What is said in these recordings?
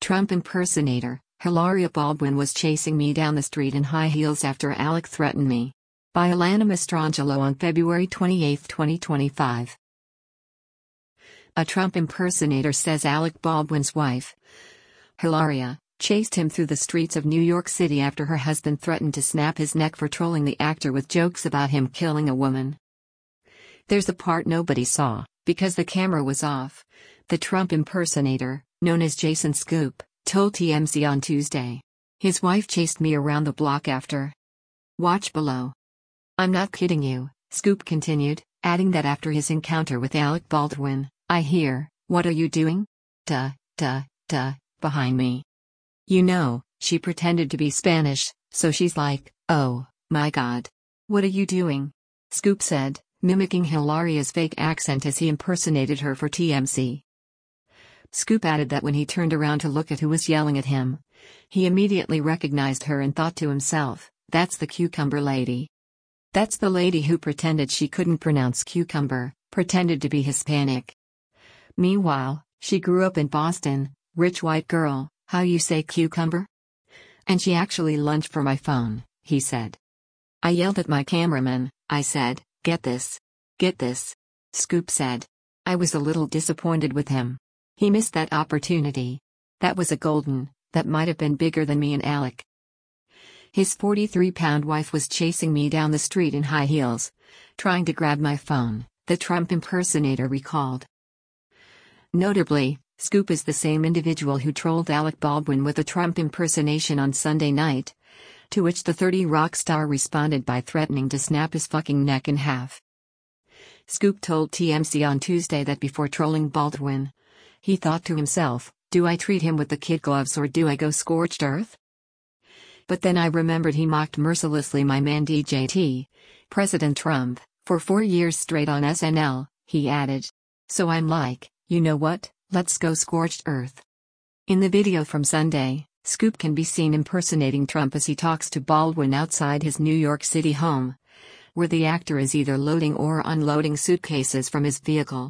Trump impersonator, Hilaria Baldwin was chasing me down the street in high heels after Alec threatened me. By Alana Mastrangelo on February 28, 2025. A Trump impersonator says Alec Baldwin's wife, Hilaria, chased him through the streets of New York City after her husband threatened to snap his neck for trolling the actor with jokes about him killing a woman. There's a part nobody saw, because the camera was off. The Trump impersonator, known as Jason Scoop, told TMZ on Tuesday. His wife chased me around the block after. Watch below. I'm not kidding you, Scoop continued, adding that after his encounter with Alec Baldwin, I hear, "What are you doing? Behind me." You know, she pretended to be Spanish, so she's like, "Oh, my God. What are you doing?" Scoop said, mimicking Hilaria's fake accent as he impersonated her for TMZ. Scoop added that when he turned around to look at who was yelling at him, he immediately recognized her and thought to himself, "That's the cucumber lady. That's the lady who pretended she couldn't pronounce cucumber, pretended to be Hispanic. Meanwhile, she grew up in Boston, rich white girl, how you say cucumber? And she actually lunged for my phone," he said. "I yelled at my cameraman, I said, 'Get this. Get this.'" Scoop said. "I was a little disappointed with him. He missed that opportunity. That was a golden, that might have been bigger than me and Alec." His 43-pound wife was chasing me down the street in high heels, trying to grab my phone, the Trump impersonator recalled. Notably, Scoop is the same individual who trolled Alec Baldwin with a Trump impersonation on Sunday night, to which the 30 Rock star responded by threatening to snap his fucking neck in half. Scoop told TMZ on Tuesday that before trolling Baldwin, he thought to himself, "Do I treat him with the kid gloves or do I go scorched earth? But then I remembered he mocked mercilessly my man DJT, President Trump, for 4 years straight on SNL," he added. "So I'm like, you know what, let's go scorched earth." In the video from Sunday, Scoop can be seen impersonating Trump as he talks to Baldwin outside his New York City home, where the actor is either loading or unloading suitcases from his vehicle.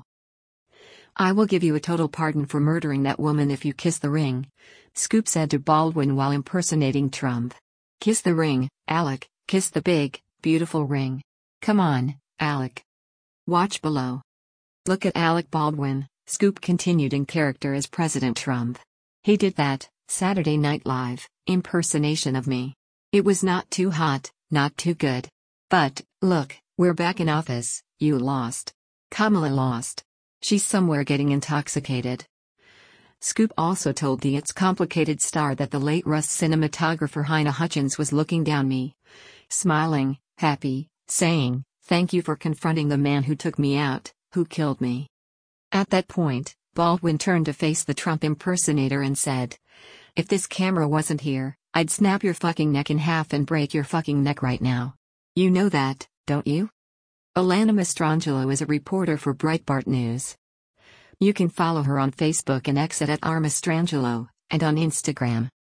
"I will give you a total pardon for murdering that woman if you kiss the ring," Scoop said to Baldwin while impersonating Trump. "Kiss the ring, Alec, kiss the big, beautiful ring. Come on, Alec. Watch below." "Look at Alec Baldwin," Scoop continued in character as President Trump. "He did that Saturday Night Live impersonation of me. It was not too hot, not too good. But, look, we're back in office, you lost. Kamala lost. She's somewhere getting intoxicated." Scoop also told the It's Complicated star that the late Rust cinematographer Halyna Hutchins was looking down me, smiling, happy, saying, "Thank you for confronting the man who took me out, who killed me." At that point, Baldwin turned to face the Trump impersonator and said, "If this camera wasn't here, I'd snap your fucking neck in half and break your fucking neck right now. You know that, don't you?" Alana Mastrangelo is a reporter for Breitbart News. You can follow her on Facebook and X at @rmastrangelo, and on Instagram.